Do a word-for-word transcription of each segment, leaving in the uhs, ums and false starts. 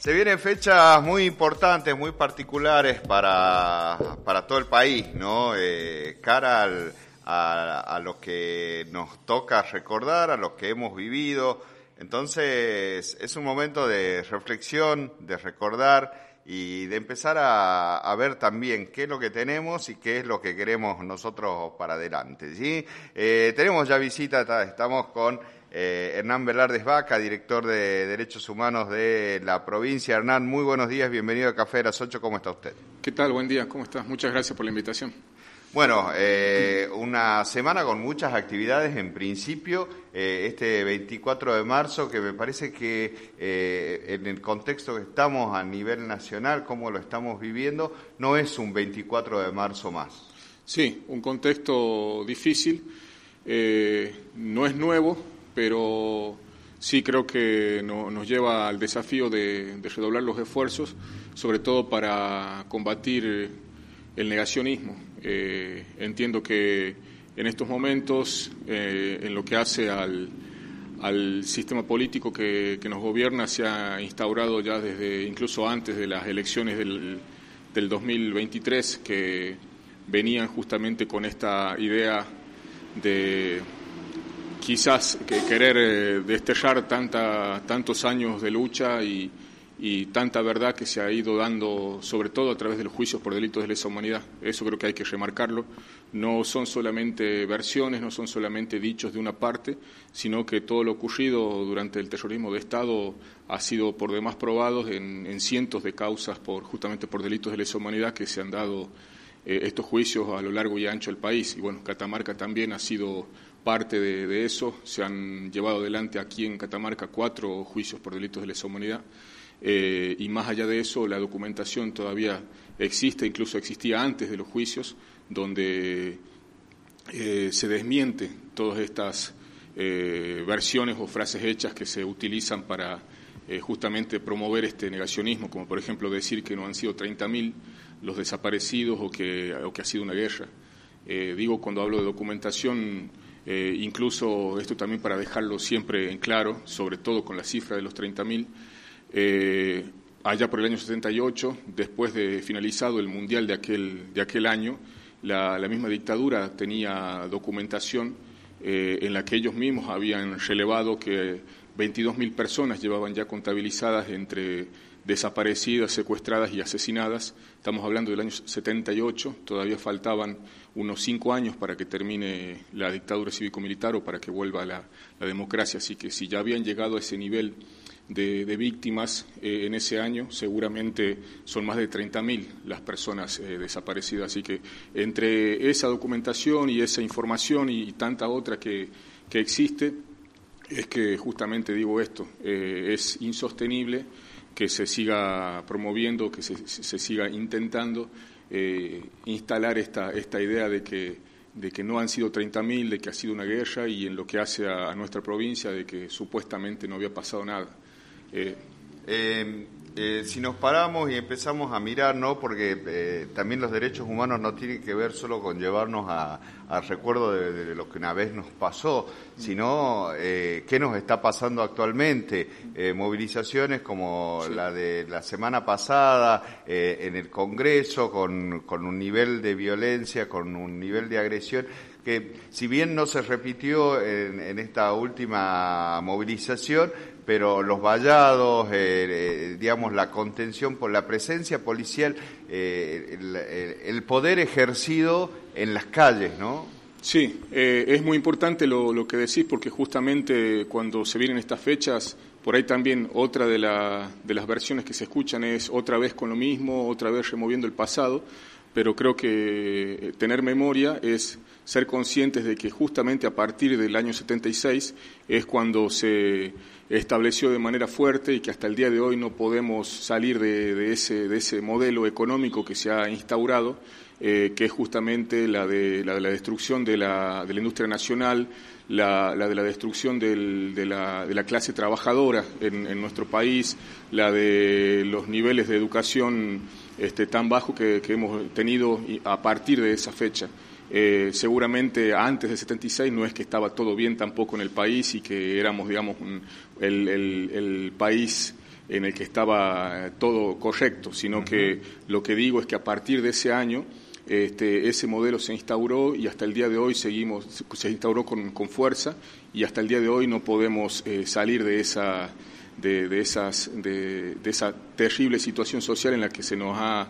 Se vienen fechas muy importantes, muy particulares para, para todo el país, ¿no? Eh, cara al, a, a lo que nos toca recordar, a lo que hemos vivido. Entonces, es un momento de reflexión, de recordar y de empezar a, a ver también qué es lo que tenemos y qué es lo que queremos nosotros para adelante, ¿sí? Eh, tenemos ya visita, estamos con Eh, Hernán Velardes Vaca, director de Derechos Humanos de la provincia. Hernán, muy buenos días, bienvenido a Café de las ocho, ¿cómo está usted? ¿Qué tal? Buen día, ¿cómo estás? Muchas gracias por la invitación. Bueno, eh, una semana con muchas actividades en principio, eh, este veinticuatro de marzo, que me parece que eh, en el contexto que estamos a nivel nacional, como lo estamos viviendo, no es un veinticuatro de marzo más. Sí, un contexto difícil, eh, no es nuevo, pero sí creo que no, nos lleva al desafío de, de redoblar los esfuerzos, sobre todo para combatir el negacionismo. Eh, entiendo que en estos momentos, eh, en lo que hace al, al sistema político que, que nos gobierna, se ha instaurado ya desde incluso antes de las elecciones del, del dos mil veintitrés, que venían justamente con esta idea de quizás que querer eh, desterrar tanta, tantos años de lucha y, y tanta verdad que se ha ido dando, sobre todo a través de los juicios por delitos de lesa humanidad. Eso creo que hay que remarcarlo. No son solamente versiones, no son solamente dichos de una parte, sino que todo lo ocurrido durante el terrorismo de Estado ha sido por demás probado en, en cientos de causas por justamente por delitos de lesa humanidad que se han dado eh, estos juicios a lo largo y ancho del país. Y bueno, Catamarca también ha sido parte de, de eso. Se han llevado adelante aquí en Catamarca cuatro juicios por delitos de lesa humanidad, eh, y más allá de eso la documentación todavía existe, incluso existía antes de los juicios, donde eh, se desmiente todas estas eh, versiones o frases hechas que se utilizan para eh, justamente promover este negacionismo, como por ejemplo decir que no han sido treinta mil los desaparecidos o que, o que ha sido una guerra. Eh, digo, cuando hablo de documentación, Eh, incluso esto también para dejarlo siempre en claro, sobre todo con la cifra de los treinta mil, eh, allá por el año setenta y ocho, después de finalizado el Mundial de aquel, de aquel año, la, la misma dictadura tenía documentación eh, en la que ellos mismos habían relevado que veintidós mil personas llevaban ya contabilizadas entre desaparecidas, secuestradas y asesinadas. Estamos hablando del año setenta y ocho, todavía faltaban unos cinco años para que termine la dictadura cívico-militar o para que vuelva la, la democracia. Así que si ya habían llegado a ese nivel de, de víctimas eh, en ese año, seguramente son más de treinta mil las personas eh, desaparecidas. Así que entre esa documentación y esa información y, y tanta otra que, que existe, es que justamente digo esto, eh, es insostenible que se siga promoviendo, que se, se siga intentando eh, instalar esta, esta idea de que, de que no han sido treinta mil, de que ha sido una guerra, y en lo que hace a, a nuestra provincia de que supuestamente no había pasado nada. Eh, eh, eh, si nos paramos y empezamos a mirar, ¿no? Porque eh, también los derechos humanos no tienen que ver solo con llevarnos a, al recuerdo de, de lo que una vez nos pasó, sino eh, qué nos está pasando actualmente. Eh, movilizaciones como sí. la de la semana pasada eh, en el Congreso, con, con un nivel de violencia, con un nivel de agresión, que si bien no se repitió en, en esta última movilización, pero los vallados, eh, eh, digamos, la contención por la presencia policial, eh, el, el poder ejercido en las calles, ¿no? Sí, eh, es muy importante lo, lo que decís, porque justamente cuando se vienen estas fechas, por ahí también otra de, la, de las versiones que se escuchan es otra vez con lo mismo, otra vez removiendo el pasado, pero creo que tener memoria es ser conscientes de que justamente a partir del año setenta y seis es cuando se estableció de manera fuerte y que hasta el día de hoy no podemos salir de, de, ese, de ese modelo económico que se ha instaurado, eh, que es justamente la de la, de la destrucción de la, de la industria nacional, la, la de la destrucción del, de, la, de la clase trabajadora en, en nuestro país, la de los niveles de educación este, tan bajos que, que hemos tenido a partir de esa fecha. Eh, seguramente antes del setenta y seis no es que estaba todo bien tampoco en el país y que éramos, digamos, un, el, el, el país en el que estaba todo correcto, sino uh-huh. que lo que digo es que a partir de ese año Este, ese modelo se instauró y hasta el día de hoy seguimos, se instauró con, con fuerza y hasta el día de hoy no podemos eh, salir de esa, de, de, esas, de, de esa terrible situación social en la que se nos ha,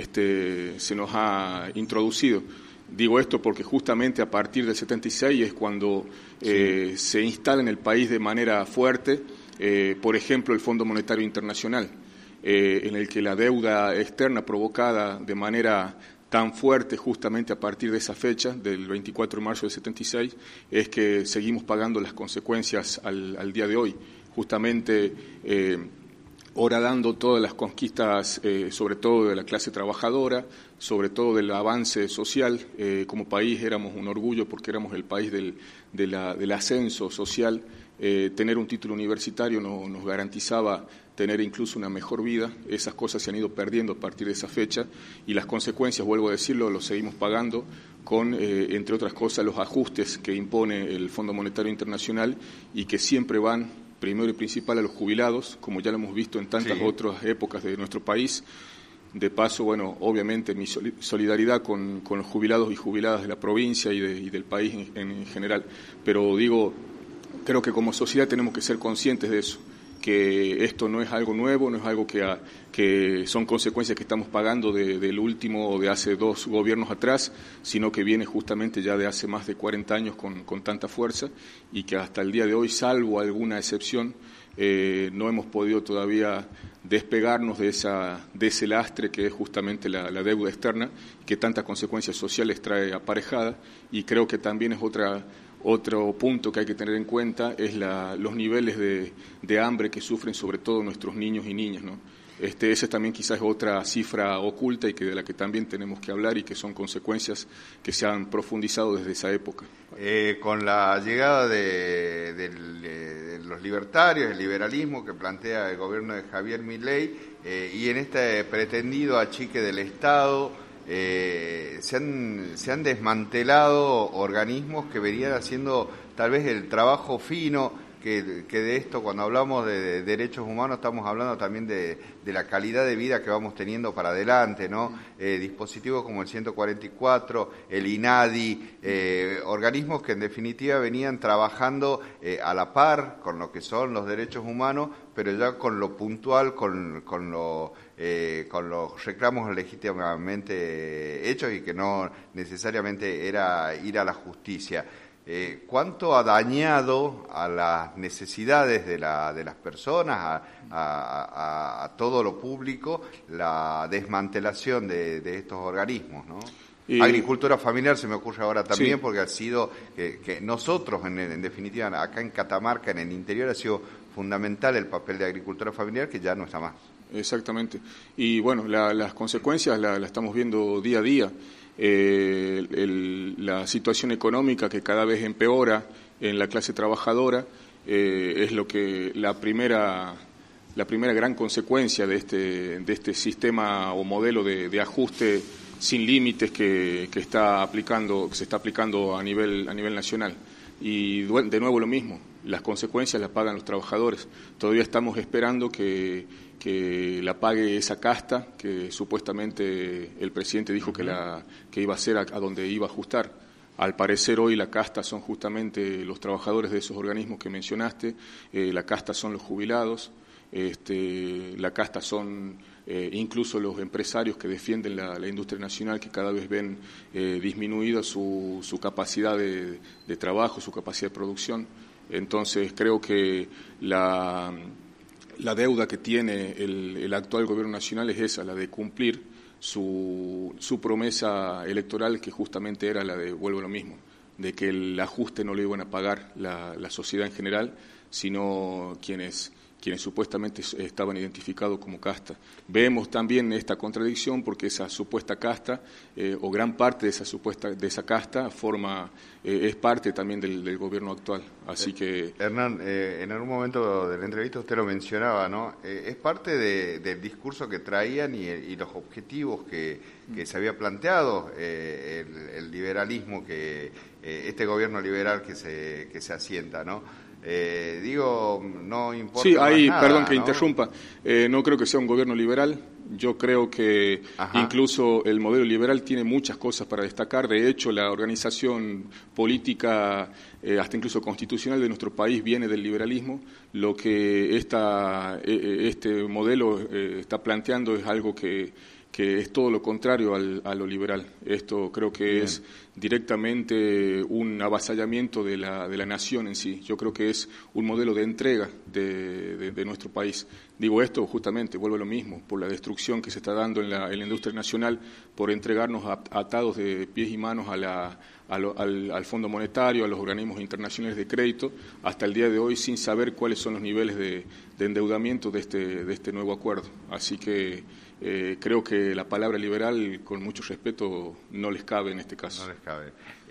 este, se nos ha introducido. Digo esto porque justamente a partir del setenta y seis es cuando eh, sí. se instala en el país de manera fuerte, eh, por ejemplo, el Fondo Monetario Internacional, eh, en el que la deuda externa provocada de manera tan fuerte justamente a partir de esa fecha, del veinticuatro de marzo del setenta y seis, es que seguimos pagando las consecuencias al, al día de hoy. Justamente eh, horadando todas las conquistas, eh, sobre todo de la clase trabajadora, sobre todo del avance social. Eh, como país éramos un orgullo porque éramos el país del, de la, del ascenso social. Eh, tener un título universitario no, nos garantizaba tener incluso una mejor vida. Esas cosas se han ido perdiendo a partir de esa fecha y las consecuencias, vuelvo a decirlo, lo seguimos pagando con, eh, entre otras cosas, los ajustes que impone el Fondo Monetario Internacional y que siempre van, primero y principal, a los jubilados, como ya lo hemos visto en tantas sí. otras épocas de nuestro país. De paso, bueno, obviamente mi solidaridad con, con los jubilados y jubiladas de la provincia y, de, y del país en, en general. Pero digo, creo que como sociedad tenemos que ser conscientes de eso, que esto no es algo nuevo, no es algo que, a, que son consecuencias que estamos pagando de, del último o de hace dos gobiernos atrás, sino que viene justamente ya de hace más de cuarenta años con, con tanta fuerza y que hasta el día de hoy, salvo alguna excepción, eh, no hemos podido todavía despegarnos de, esa, de ese lastre que es justamente la, la deuda externa, que tantas consecuencias sociales trae aparejada, y creo que también es otra... Otro punto que hay que tener en cuenta es la, los niveles de, de hambre que sufren sobre todo nuestros niños y niñas, ¿no? Este, esa también quizás es otra cifra oculta y que de la que también tenemos que hablar y que son consecuencias que se han profundizado desde esa época. Eh, con la llegada de, de, de los libertarios, el liberalismo que plantea el gobierno de Javier Milei eh, y en este pretendido achique del Estado, Eh, se han, se han desmantelado organismos que venían haciendo tal vez el trabajo fino, que, que de esto cuando hablamos de, de derechos humanos estamos hablando también de, de la calidad de vida que vamos teniendo para adelante, ¿no? Eh, dispositivos como el ciento cuarenta y cuatro, el INADI, eh, organismos que en definitiva venían trabajando eh, a la par con lo que son los derechos humanos, pero ya con lo puntual, con, con lo... Eh, con los reclamos legítimamente hechos y que no necesariamente era ir a la justicia. Eh, ¿Cuánto ha dañado a las necesidades de, la, de las personas, a, a, a, a todo lo público, la desmantelación de, de estos organismos, ¿no? Y agricultura familiar se me ocurre ahora también, sí. porque ha sido que, que nosotros, en, en definitiva, acá en Catamarca, en el interior, ha sido fundamental el papel de agricultura familiar, que ya no está más. Exactamente. Y bueno, la, las consecuencias las la estamos viendo día a día. Eh, el, la situación económica que cada vez empeora en la clase trabajadora eh, es lo que la primera la primera gran consecuencia de este de este sistema o modelo de, de ajuste sin límites que, que está aplicando que se está aplicando a nivel a nivel nacional. Y de nuevo lo mismo, las consecuencias las pagan los trabajadores. Todavía estamos esperando que, que la pague esa casta que supuestamente el presidente dijo que, la, que iba a ser a, a donde iba a ajustar. Al parecer hoy la casta son justamente los trabajadores de esos organismos que mencionaste, eh, la casta son los jubilados, este, la casta son... Eh, incluso los empresarios que defienden la, la industria nacional, que cada vez ven eh, disminuida su, su capacidad de, de trabajo, su capacidad de producción. Entonces creo que la, la deuda que tiene el, el actual gobierno nacional es esa, la de cumplir su, su promesa electoral, que justamente era la de, vuelvo a lo mismo, de que el ajuste no lo iban a pagar la, la sociedad en general, sino quienes... quienes supuestamente estaban identificados como casta. Vemos también esta contradicción porque esa supuesta casta, eh, o gran parte de esa supuesta de esa casta, forma eh, es parte también del, del gobierno actual. Así que... Hernán, eh, en algún momento de la entrevista usted lo mencionaba, ¿no? Eh, es parte de, del discurso que traían y, y los objetivos que, que se había planteado eh, el, el liberalismo, que eh, este gobierno liberal que se, que se asienta, ¿no? Eh, digo, no importa. Sí, ahí, nada, perdón que ¿no? interrumpa, eh, no creo que sea un gobierno liberal. Yo creo que Ajá. incluso el modelo liberal tiene muchas cosas para destacar. De hecho, la organización política, eh, hasta incluso constitucional de nuestro país, viene del liberalismo. Lo que esta, eh, este modelo eh, está planteando es algo que, que es todo lo contrario al, a lo liberal. Esto creo que Bien. es directamente un avasallamiento de la, de la nación en sí. Yo creo que es un modelo de entrega de, de, de nuestro país. Digo esto justamente, vuelvo a lo mismo, por la destrucción que se está dando en la, en la industria nacional, por entregarnos a, atados de pies y manos a la, a lo, al, al Fondo Monetario, a los organismos internacionales de crédito, hasta el día de hoy sin saber cuáles son los niveles de, de endeudamiento de este, de este nuevo acuerdo. Así que eh, creo que la palabra liberal, con mucho respeto, no les cabe en este caso. No les cabe.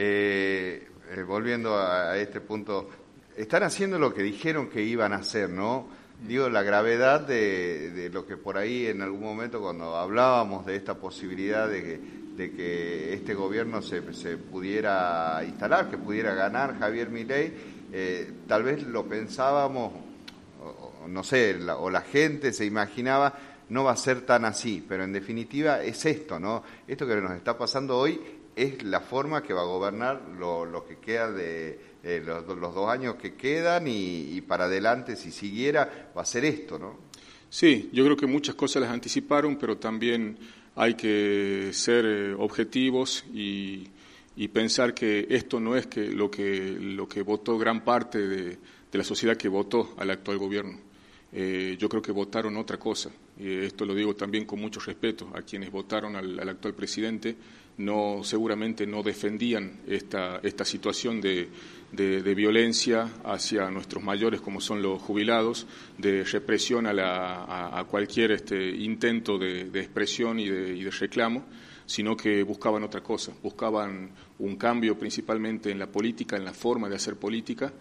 Eh, eh, volviendo a, a este punto, están haciendo lo que dijeron que iban a hacer, ¿no? Digo, la gravedad de, de lo que por ahí en algún momento cuando hablábamos de esta posibilidad de que, de que este gobierno se, se pudiera instalar, que pudiera ganar Javier Milei, eh, tal vez lo pensábamos, o, no sé, la, o la gente se imaginaba, no va a ser tan así, pero en definitiva es esto, ¿no? Esto que nos está pasando hoy es la forma que va a gobernar lo, lo que queda de... Eh, los, los dos años que quedan y, y para adelante, si siguiera, va a ser esto, ¿no? Sí, yo creo que muchas cosas las anticiparon, pero también hay que ser eh, objetivos y, y pensar que esto no es que lo que lo que votó gran parte de, de la sociedad que votó al actual gobierno. Eh, yo creo que votaron otra cosa. Y esto lo digo también con mucho respeto a quienes votaron al, al actual presidente. No, seguramente no defendían esta, esta situación de, de, de violencia hacia nuestros mayores, como son los jubilados, de represión a, la, a, a cualquier este, intento de, de expresión y de, y de reclamo, sino que buscaban otra cosa, buscaban un cambio principalmente en la política, en la forma de hacer política,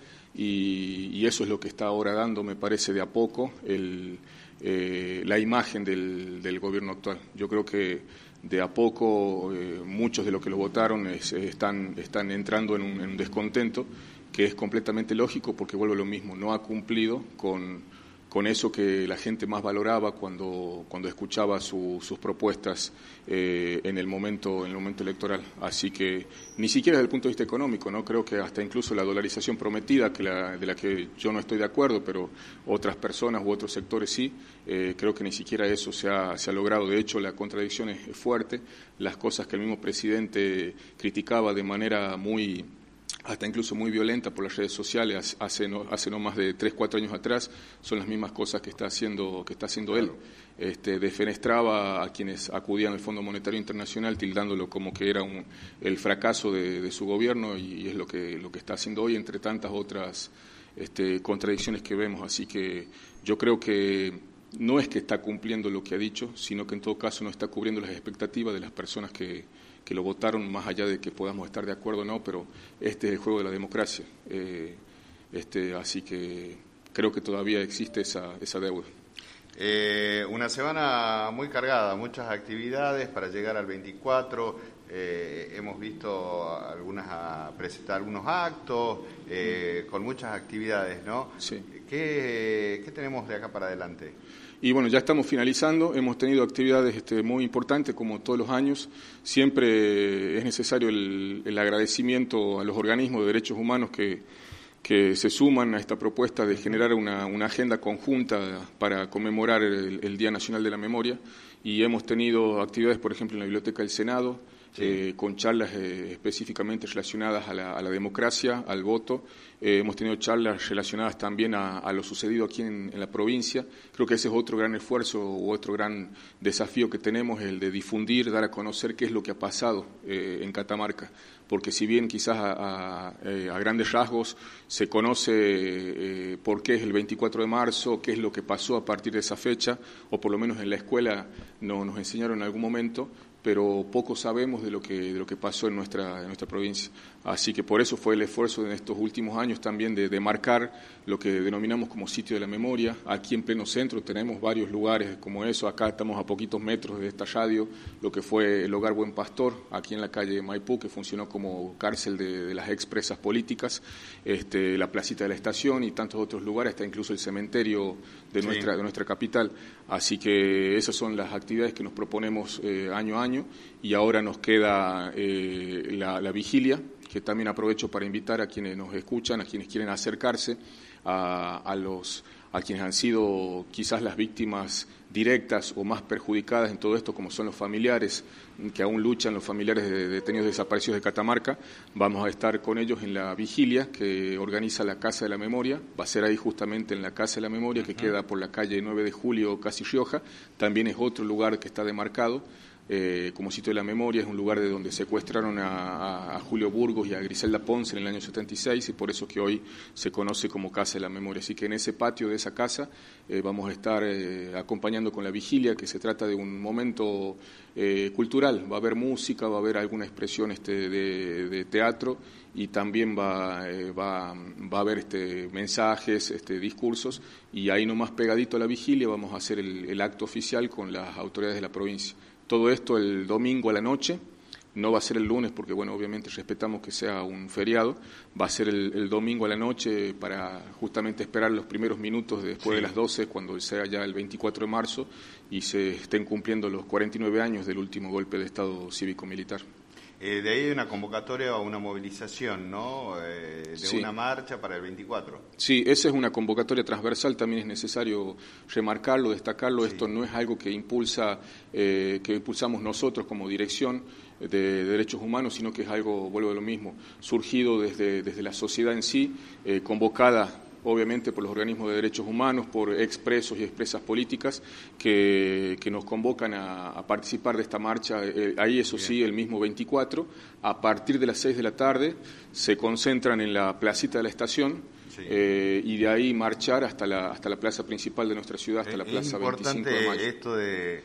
y, y eso es lo que está ahora dando, me parece, de a poco el, eh, la imagen del, del gobierno actual. Yo creo que de a poco eh, muchos de los que lo votaron es, están, están entrando en un, en un descontento que es completamente lógico porque, vuelvo a lo mismo, no ha cumplido con, con eso que la gente más valoraba cuando, cuando escuchaba su, sus propuestas eh, en el momento, en el momento electoral. Así que ni siquiera desde el punto de vista económico, ¿no? Creo que hasta incluso la dolarización prometida, que la, de la que yo no estoy de acuerdo, pero otras personas u otros sectores sí, eh, creo que ni siquiera eso se ha, se ha logrado. De hecho, la contradicción es, es fuerte. Las cosas que el mismo presidente criticaba de manera muy... hasta incluso muy violenta por las redes sociales hace no, hace no más de tres, cuatro años atrás, son las mismas cosas que está haciendo, que está haciendo él. Este, defenestraba a quienes acudían al Fondo Monetario Internacional tildándolo como que era un, el fracaso de, de su gobierno y, y es lo que, lo que está haciendo hoy, entre tantas otras este, contradicciones que vemos. Así que yo creo que no es que está cumpliendo lo que ha dicho, sino que en todo caso no está cubriendo las expectativas de las personas que que lo votaron, más allá de que podamos estar de acuerdo o no, pero este es el juego de la democracia. Eh, este, así que creo que todavía existe esa, esa deuda. Eh, una semana muy cargada, muchas actividades para llegar al veinticuatro. Eh, hemos visto algunas a presentar algunos actos, eh, con muchas actividades, ¿no? Sí. ¿Qué, qué tenemos de acá para adelante? Y bueno, ya estamos finalizando, hemos tenido actividades este, muy importantes como todos los años. Siempre es necesario el, el agradecimiento a los organismos de derechos humanos que, que se suman a esta propuesta de generar una, una agenda conjunta para conmemorar el, el Día Nacional de la Memoria. Y hemos tenido actividades, por ejemplo, en la Biblioteca del Senado, sí. eh, con charlas eh, específicamente relacionadas a la, a la democracia, al voto. Eh, hemos tenido charlas relacionadas también a, a lo sucedido aquí en, en la provincia. Creo que ese es otro gran esfuerzo u otro gran desafío que tenemos, el de difundir, dar a conocer qué es lo que ha pasado eh, en Catamarca. Porque si bien quizás a, a, a grandes rasgos se conoce eh, por qué es el veinticuatro de marzo, qué es lo que pasó a partir de esa fecha, o por lo menos en la escuela no, nos enseñaron en algún momento, pero poco sabemos de lo que, de lo que pasó en nuestra, en nuestra provincia. Así que por eso fue el esfuerzo en estos últimos años también de, de marcar lo que denominamos como sitio de la memoria. Aquí en pleno centro tenemos varios lugares como eso. Acá estamos a poquitos metros de esta radio, lo que fue el Hogar Buen Pastor, aquí en la calle Maipú, que funcionó como cárcel de, de las expresas políticas, este, la placita de la estación y tantos otros lugares, hasta incluso el cementerio de, sí. nuestra, de nuestra capital. Así que esas son las actividades que nos proponemos eh, año a año, y ahora nos queda eh, la, la vigilia, que también aprovecho para invitar a quienes nos escuchan, a quienes quieren acercarse, a, a, los, a quienes han sido quizás las víctimas directas o más perjudicadas en todo esto, como son los familiares, que aún luchan, los familiares de detenidos desaparecidos de Catamarca. Vamos a estar con ellos en la vigilia que organiza la Casa de la Memoria. Va a ser ahí justamente en la Casa de la Memoria, que queda por la calle nueve de julio, casi Rioja. También es otro lugar que está demarcado Eh, como sitio de la memoria. Es un lugar de donde secuestraron a, a, a Julio Burgos y a Griselda Ponce en el año setenta y seis, y por eso que hoy se conoce como Casa de la Memoria. Así que en ese patio de esa casa eh, vamos a estar eh, acompañando con la vigilia, que se trata de un momento eh, cultural. Va a haber música, va a haber alguna expresión este, de, de teatro, y también va, eh, va, va a haber este, mensajes, este, discursos, y ahí nomás pegadito a la vigilia vamos a hacer el, el acto oficial con las autoridades de la provincia. Todo esto el domingo a la noche, no va a ser el lunes porque, bueno, obviamente respetamos que sea un feriado, va a ser el, el domingo a la noche para justamente esperar los primeros minutos después sí. de las doce, cuando sea ya el veinticuatro de marzo y se estén cumpliendo los cuarenta y nueve años del último golpe de Estado cívico-militar. Eh, de ahí hay una convocatoria o una movilización, ¿no? Eh, de sí. una marcha para el veinticuatro. Sí, esa es una convocatoria transversal, también es necesario remarcarlo, destacarlo. Sí. Esto no es algo que impulsa, eh, que impulsamos nosotros como dirección de, de derechos humanos, sino que es algo, vuelvo a lo mismo, surgido desde, desde la sociedad en sí, eh, convocada obviamente por los organismos de derechos humanos, por expresos y expresas políticas que, que nos convocan a, a participar de esta marcha. Eh, ahí, eso Bien. sí, el mismo veinticuatro, a partir de las seis de la tarde, se concentran en la placita de la estación, sí. eh, y de ahí marchar hasta la, hasta la plaza principal de nuestra ciudad, hasta es, la plaza veinticinco de mayo. Es importante esto de,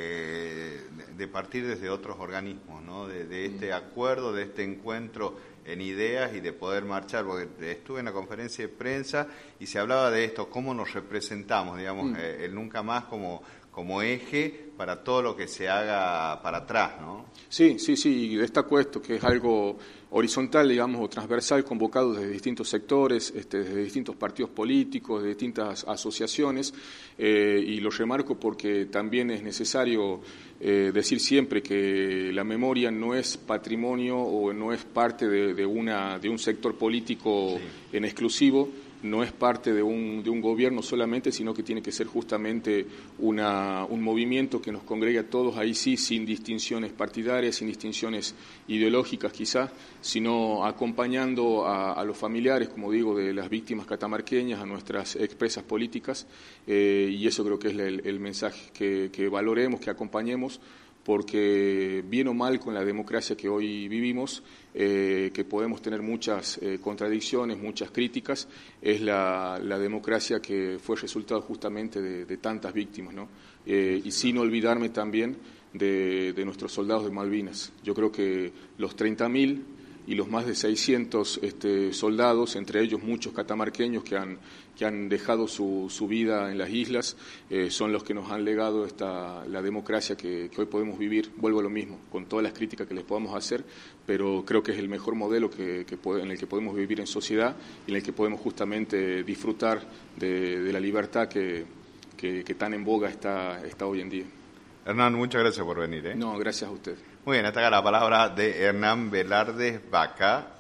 de, de partir desde otros organismos, ¿no? De, de este mm. acuerdo, de este encuentro en ideas y de poder marchar, porque estuve en la conferencia de prensa y se hablaba de esto, cómo nos representamos, digamos, mm. eh, el nunca más como, como eje para todo lo que se haga para atrás, ¿no? Sí, sí, sí, y destaco esto, que es algo horizontal, digamos, o transversal, convocado desde distintos sectores, este, desde distintos partidos políticos, de distintas asociaciones, eh, y lo remarco porque también es necesario eh, decir siempre que la memoria no es patrimonio o no es parte de, de, una, de un sector político sí. en exclusivo, no es parte de un, de un gobierno solamente, sino que tiene que ser justamente una, un movimiento que nos congregue a todos, ahí sí, sin distinciones partidarias, sin distinciones ideológicas quizás, sino acompañando a, a los familiares, como digo, de las víctimas catamarqueñas, a nuestras expresas políticas, eh, y eso creo que es el, el mensaje, que, que valoremos, que acompañemos, porque bien o mal con la democracia que hoy vivimos, eh, que podemos tener muchas eh, contradicciones, muchas críticas, es la, la democracia que fue resultado justamente de, de tantas víctimas, ¿no? Eh, y sin olvidarme también de, de nuestros soldados de Malvinas. Yo creo que los treinta mil y los más de seiscientos este, soldados, entre ellos muchos catamarqueños que han, que han dejado su, su vida en las islas, eh, son los que nos han legado esta, la democracia que, que hoy podemos vivir. Vuelvo a lo mismo, con todas las críticas que les podamos hacer, pero creo que es el mejor modelo que, que puede, en el que podemos vivir en sociedad y en el que podemos justamente disfrutar de, de la libertad que, que, que tan en boga está, está hoy en día. Hernán, muchas gracias por venir. ¿eh? No, gracias a usted. Muy bien, hasta acá la palabra de Hernán Velarde Vaca.